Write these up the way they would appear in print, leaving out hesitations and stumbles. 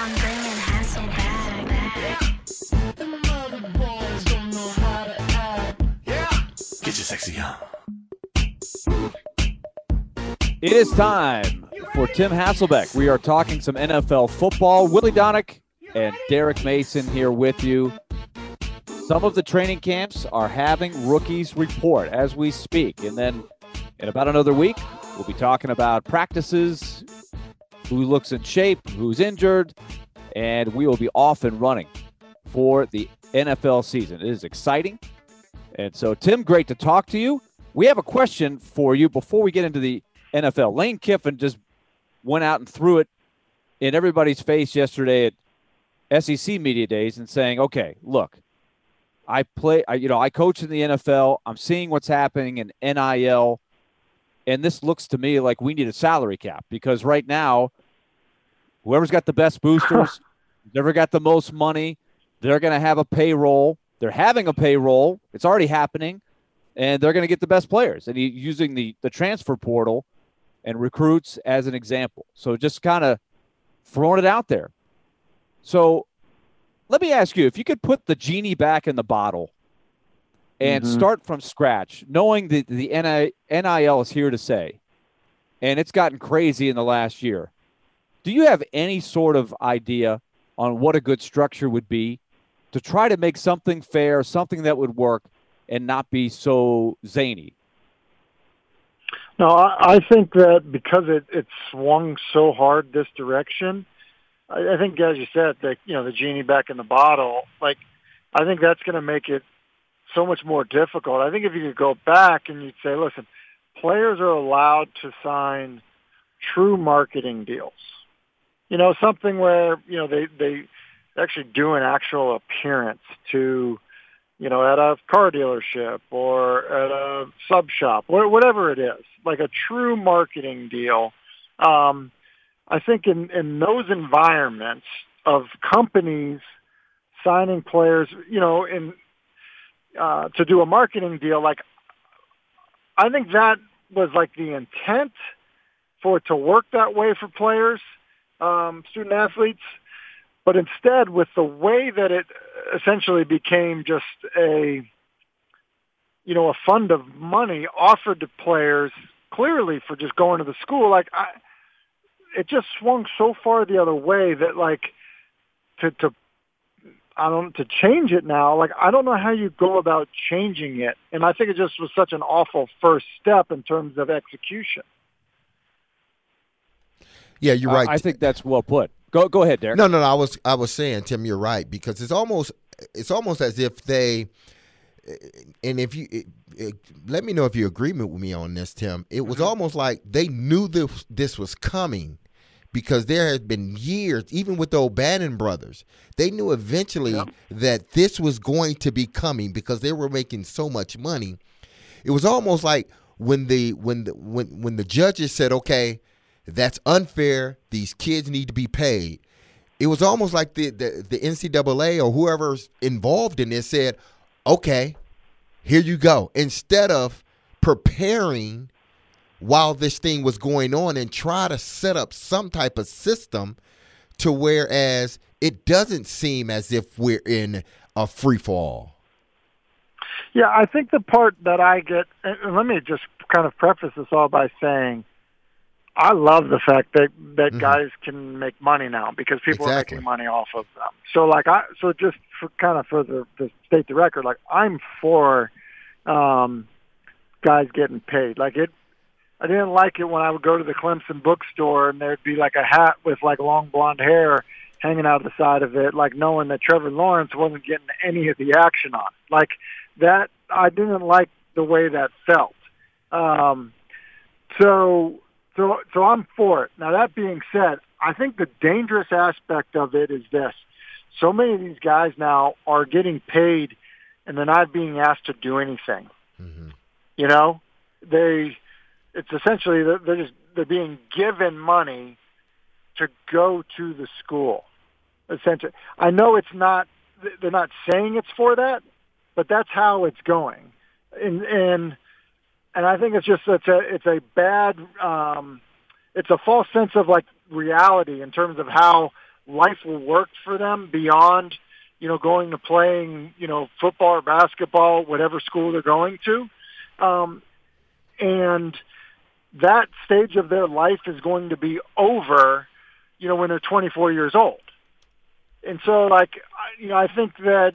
I'm bringing Hassel back. Get your sexy on. It is time for Tim Hasselbeck. We are talking some NFL football. Willie Donick and Derek Mason here with you. Some of the training camps are having rookies report as we speak. And then in about another week, we'll be talking about practices, who looks in shape, who's injured, and we will be off and running for the NFL season. It is exciting. And so, Tim, great to talk to you. We have a question for you before we get into the NFL. Lane Kiffin just went out and threw it in everybody's face yesterday at SEC Media Days and saying, okay, look, I coach in the NFL. I'm seeing what's happening in NIL, and this looks to me like we need a salary cap because right now, whoever's got the best boosters, whoever got the most money, they're going to have a payroll. They're having a payroll. It's already happening, and they're going to get the best players. And using the transfer portal and recruits as an example. So just kind of throwing it out there. So let me ask you, if you could put the genie back in the bottle and start from scratch, knowing that the NIL is here to stay, and it's gotten crazy in the last year, do you have any sort of idea on what a good structure would be to try to make something fair, something that would work and not be so zany? No, I think that because it swung so hard this direction, I think, as you said, that the genie back in the bottle. Like, I think that's going to make it so much more difficult. I think if you could go back and you'd say, listen, players are allowed to sign true marketing deals. Something where they actually do an actual appearance to, at a car dealership or at a sub shop, whatever it is, like a true marketing deal. I think in those environments of companies signing players, to do a marketing deal, like I think that was like the intent for it to work that way for players, student athletes. But instead, with the way that it essentially became just a fund of money offered to players clearly for just going to the school, it just swung so far the other way that to change it now, I don't know how you go about changing it. And I think it just was such an awful first step in terms of execution. Yeah, you're right. I think that's well put. Go ahead, Derek. No. I was saying, Tim, you're right, because it's almost as if they, and if you let me know if you agree with me on this, Tim. It was almost like they knew this was coming, because there has been years, even with the O'Bannon brothers, they knew eventually that this was going to be coming because they were making so much money. It was almost like when the judges said, okay, that's unfair, these kids need to be paid. It was almost like the NCAA or whoever's involved in this said, okay, here you go. Instead of preparing while this thing was going on and try to set up some type of system to whereas it doesn't seem as if we're in a free fall. Yeah, I think the part that I get, and let me just kind of preface this all by saying, I love the fact that guys can make money now because people are making money off of them. So just for the state the record, I'm for guys getting paid. I didn't like it when I would go to the Clemson bookstore and there'd be a hat with long blonde hair hanging out the side of it, knowing that Trevor Lawrence wasn't getting any of the action on it. That, I didn't like the way that felt. So I'm for it. Now, that being said, I think the dangerous aspect of it is this. So many of these guys now are getting paid and they're not being asked to do anything. Mm-hmm. It's essentially they're being given money to go to the school. Essentially, I know they're not saying it's for that, but that's how it's going. And I think it's a false sense of reality in terms of how life will work for them beyond, going to playing, football or basketball, whatever school they're going to. And that stage of their life is going to be over, when they're 24 years old. And so, I think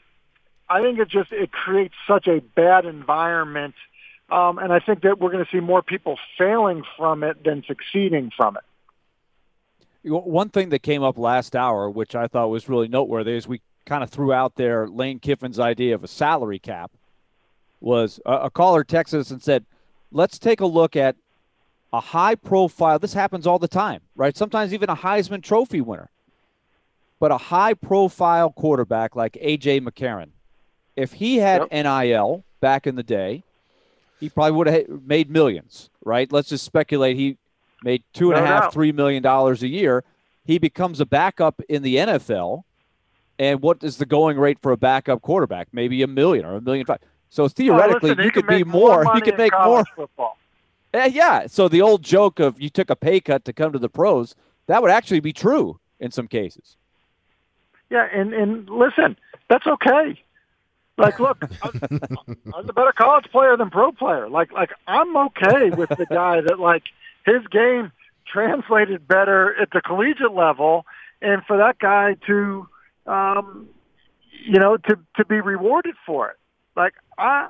it creates such a bad environment. And I think that we're going to see more people failing from it than succeeding from it. One thing that came up last hour, which I thought was really noteworthy, is we kind of threw out there Lane Kiffin's idea of a salary cap. Was a caller texted us and said, let's take a look at a high-profile – this happens all the time, right? Sometimes even a Heisman Trophy winner. But a high-profile quarterback like A.J. McCarron, if he had NIL back in the day, he probably would have made millions, right? Let's just speculate he made $2.5, $3 million a year. He becomes a backup in the NFL, and what is the going rate for a backup quarterback? Maybe $1 million or $1.5 million. So theoretically, you could be more. You could make more. Football. Yeah. So the old joke of you took a pay cut to come to the pros, that would actually be true in some cases. Yeah, and listen, that's okay. Look, I'm a better college player than pro player. I'm okay with the guy that, his game translated better at the collegiate level, and for that guy to, to be rewarded for it. I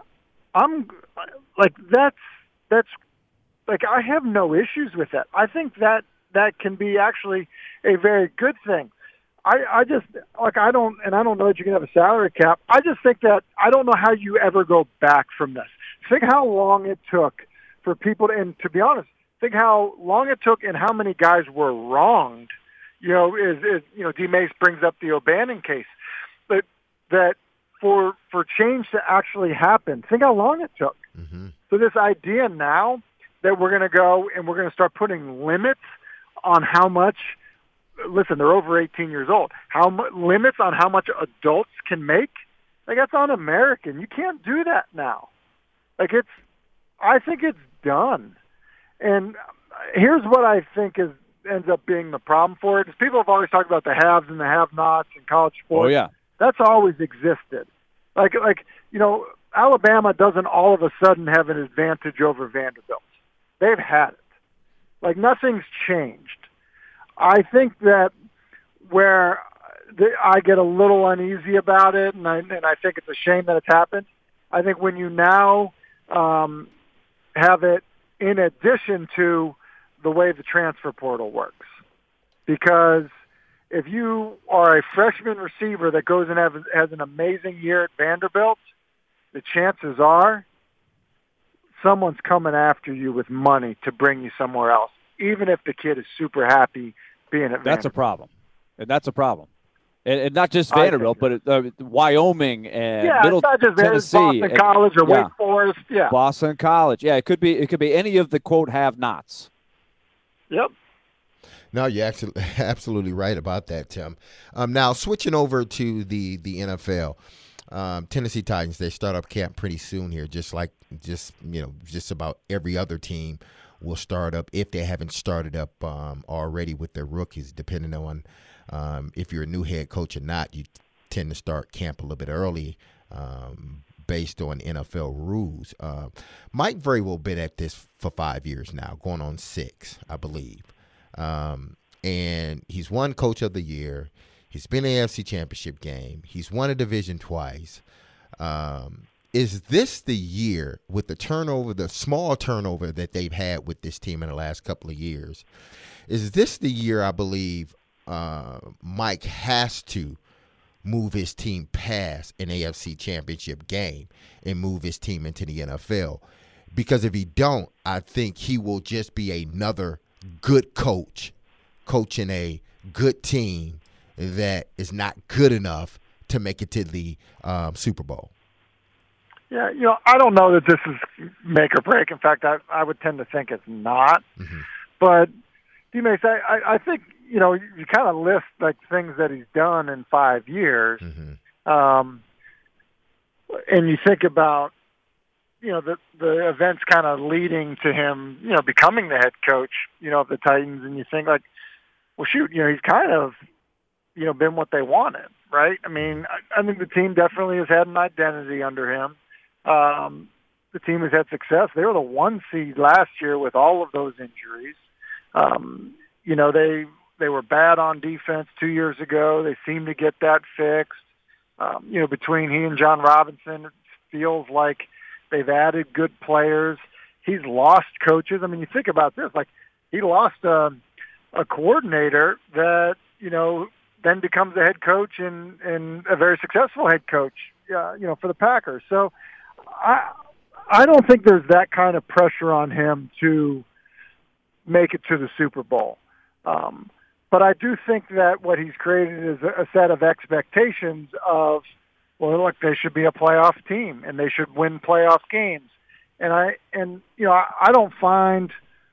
have no issues with that. I think that can be actually a very good thing. I don't know that you can have a salary cap. I just think that I don't know how you ever go back from this. Think how long it took for people and to be honest, think how long it took and how many guys were wronged. D. Mace brings up the O'Bannon case, but that for change to actually happen, think how long it took. Mm-hmm. So this idea now that we're going to go and we're going to start putting limits on how much. Listen, they're over 18 years old. Limits on how much adults can make? That's un-American. You can't do that now. I think it's done. And here's what I think ends up being the problem for it. Is people have always talked about the haves and the have-nots in college sports. Oh, yeah. That's always existed. Alabama doesn't all of a sudden have an advantage over Vanderbilt. They've had it. Nothing's changed. I think that where I get a little uneasy about it, and I think it's a shame that it's happened. I think when you now have it in addition to the way the transfer portal works, because if you are a freshman receiver that goes and has an amazing year at Vanderbilt, the chances are someone's coming after you with money to bring you somewhere else, even if the kid is super happy being at Vanderbilt. That's a problem. And that's a problem. And not just Vanderbilt, but Wyoming and Middle Tennessee. Boston College or Wake Forest. Yeah. Boston College. Yeah, it could be any of the, quote, have-nots. Yep. No, you're absolutely right about that, Tim. Now, switching over to the NFL, Tennessee Titans, they start up camp pretty soon here, just about every other team will start up if they haven't started up already with their rookies, depending on if you're a new head coach or not. You tend to start camp a little bit early based on NFL rules. Mike very well been at this for 5 years now, going on 6, I believe. And he's won Coach of the Year. He's been in the AFC Championship game. He's won a division twice. Is this the year with the small turnover that they've had with this team in the last couple of years? Is this the year, I believe, Mike has to move his team past an AFC Championship game and move his team into the NFL? Because if he don't, I think he will just be another good coach coaching a good team that is not good enough to make it to the Super Bowl. Yeah, I don't know that this is make or break. In fact, I would tend to think it's not. Mm-hmm. But, D-Mace, I think, you kind of list, things that he's done in 5 years. Mm-hmm. And you think about, the events kind of leading to him, becoming the head coach, of the Titans. And you think, well, shoot, he's kind of been what they wanted, right? I mean, I think the team definitely has had an identity under him. The team has had success. They were the 1 seed last year with all of those injuries. They were bad on defense 2 years ago. They seem to get that fixed. Between he and John Robinson, it feels like they've added good players. He's lost coaches. I mean, you think about this, like he lost a coordinator that, then becomes a head coach and a very successful head coach, for the Packers. So I don't think there's that kind of pressure on him to make it to the Super Bowl. But I do think that what he's created is a set of expectations of, well, look, they should be a playoff team and they should win playoff games. And I don't find,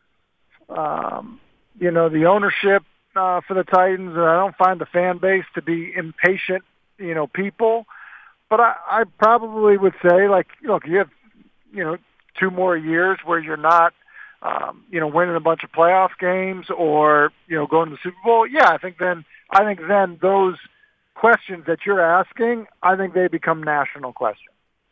the ownership for the Titans, or I don't find the fan base to be impatient, people. But I probably would say, like, look, you have, 2 more years where you're not, winning a bunch of playoff games or, going to the Super Bowl. Yeah, I think then those questions that you're asking, I think they become national questions.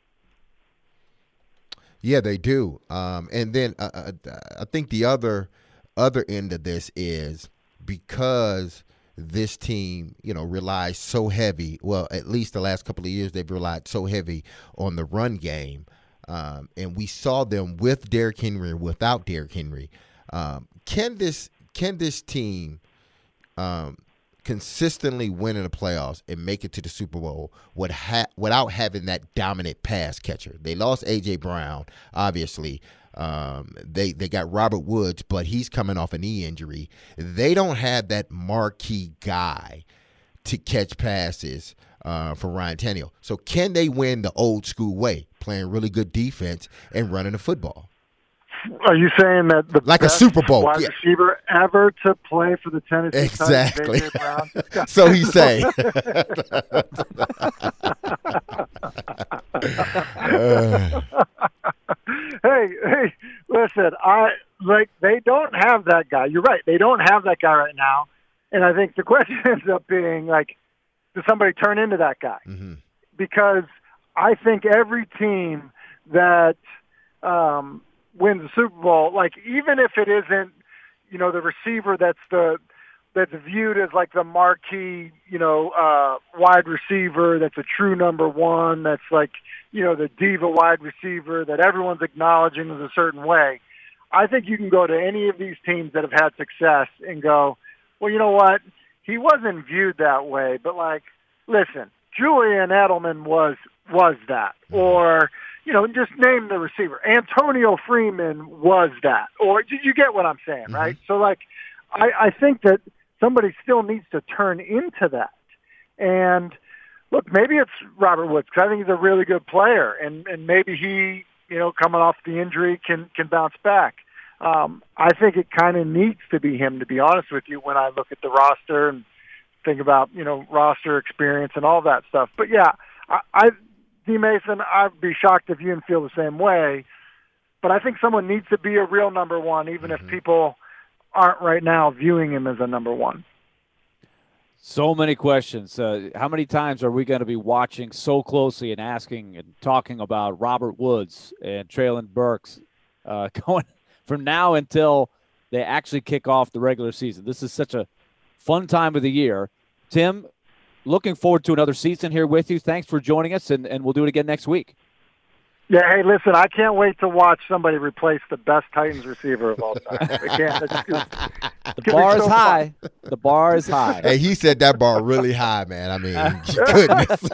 Yeah, they do. And then I think the other end of this is because this team, relies so heavy. Well, at least the last couple of years, they've relied so heavy on the run game. And we saw them with Derrick Henry and without Derrick Henry. Can this team consistently win in the playoffs and make it to the Super Bowl without having that dominant pass catcher? They lost A.J. Brown, obviously. They got Robert Woods, but he's coming off a knee injury. They don't have that marquee guy to catch passes for Ryan Tannehill. So can they win the old school way, playing really good defense and running the football? Are you saying that the like best a Super Bowl wide receiver ever to play for the Tennessee exactly. Titans, A.J. Brown? So he's saying. Hey, listen, they don't have that guy. You're right. They don't have that guy right now. And I think the question ends up being, like, does somebody turn into that guy? Mm-hmm. Because I think every team that wins the Super Bowl, like, even if it isn't, the receiver that's viewed as like the marquee, wide receiver, that's a true number one, that's like, the diva wide receiver that everyone's acknowledging is a certain way. I think you can go to any of these teams that have had success and go, well, you know what? He wasn't viewed that way, but, like, listen, Julian Edelman was that. Or, just name the receiver. Antonio Freeman was that. Or you get what I'm saying, right? So, like, I think that somebody still needs to turn into that. And, look, maybe it's Robert Woods, because I think he's a really good player. And maybe he, coming off the injury can bounce back. I think it kind of needs to be him, to be honest with you, when I look at the roster and think about, roster experience and all that stuff. But, yeah, D. Mason, I'd be shocked if you didn't feel the same way. But I think someone needs to be a real number one, even if people aren't right now viewing him as a number one. So many questions. How many times are we going to be watching so closely and asking and talking about Robert Woods and Treylon Burks going from now until they actually kick off the regular season? This is such a fun time of the year. Tim, looking forward to another season here with you. Thanks for joining us, and we'll do it again next week. Yeah, hey, listen, I can't wait to watch somebody replace the best Titans receiver of all time. I can't. The bar is high. The bar is high. Hey, he said that bar really high, man. I mean, goodness.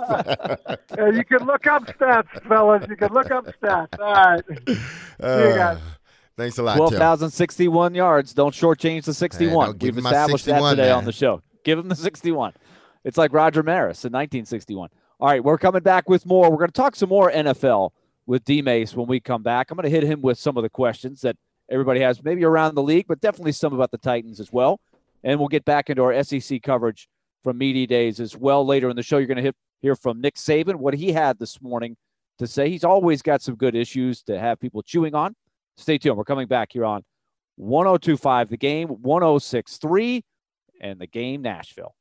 You can look up stats, fellas. You can look up stats. All right. See you guys. Thanks a lot, 12,061 yards. Don't shortchange the 61. We've established 61, that today man. on the show. Give him the 61. It's like Roger Maris in 1961. All right, we're coming back with more. We're going to talk some more NFL with D-Mace when we come back. I'm going to hit him with some of the questions that everybody has, maybe around the league, but definitely some about the Titans as well. And we'll get back into our SEC coverage from Media Days as well. Later in the show, you're going to hear from Nick Saban, what he had this morning to say. He's always got some good issues to have people chewing on. Stay tuned. We're coming back here on 102.5 The Game, 106.3, and The Game Nashville.